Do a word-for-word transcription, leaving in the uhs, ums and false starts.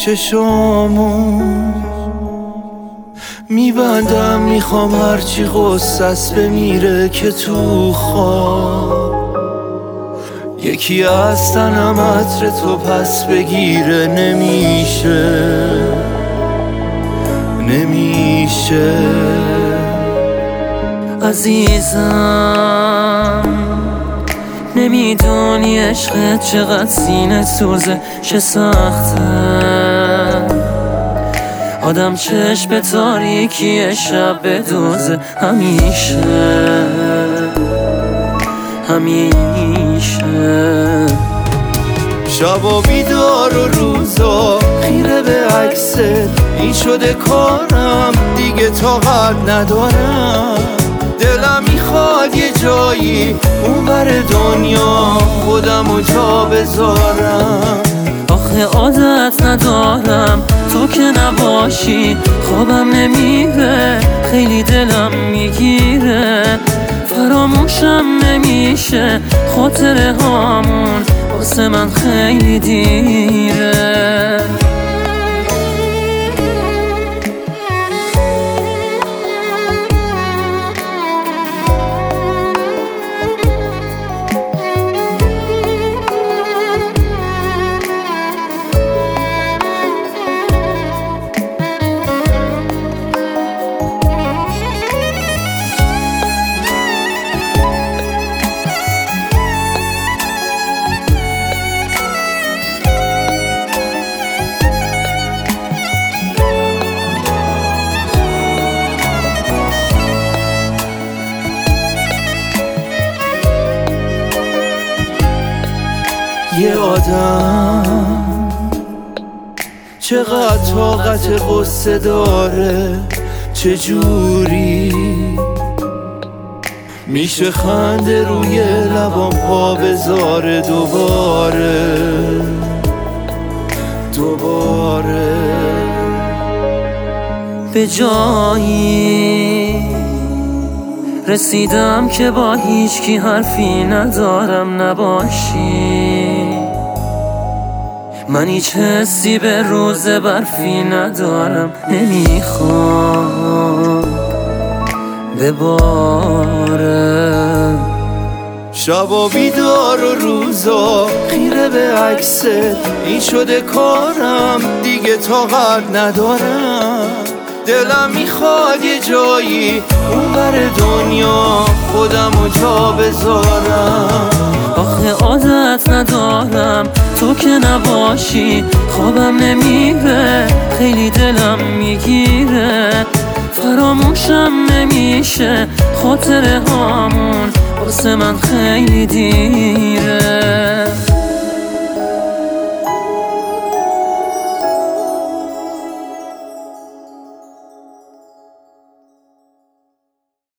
چشامو میبندم، میخوام هرچی غصص بمیره که تو خواب یکی از تنم عطر تو پس بگیره. نمیشه نمیشه عزیزم، نمیدونی عشقت چقدر سینه سوزه، چه سخته آدم چشم به تاریکی شب بدوزه. همیشه همیشه شبا بیدار و روزا خیره به عکست، این شده کارم دیگه طاقت ندارم. دلم میخواد یه جایی اون بر دنیا خودمو جا بذارم. آخه عادت ندارم تو که نباشی، خوابم نمیره، خیلی دلم میگیره، فراموشم نمیشه خاطره هامون، واسه من خیلی دیره. یه آدم چقدر طاقت غصه داره، چجوری میشه خنده روی لبام پا بذاره دوباره دوباره. به جایی رسیدم که با هیچ کی حرفی ندارم نباشی، من هیچ حسی به روز برفی ندارم، نمیخوام بباره. شبا بیدار و روزا خیره به عکست، این شده کارم دیگه طاقت ندارم. دلم میخواد یه جایی اون بر دنیا خودمو جا بذارم. آخه عادت ندارم تو که نباشی، خوابم نمیره، خیلی دلم میگیره، فراموشم نمیشه خاطره هامون، واسه من خیلی دیره.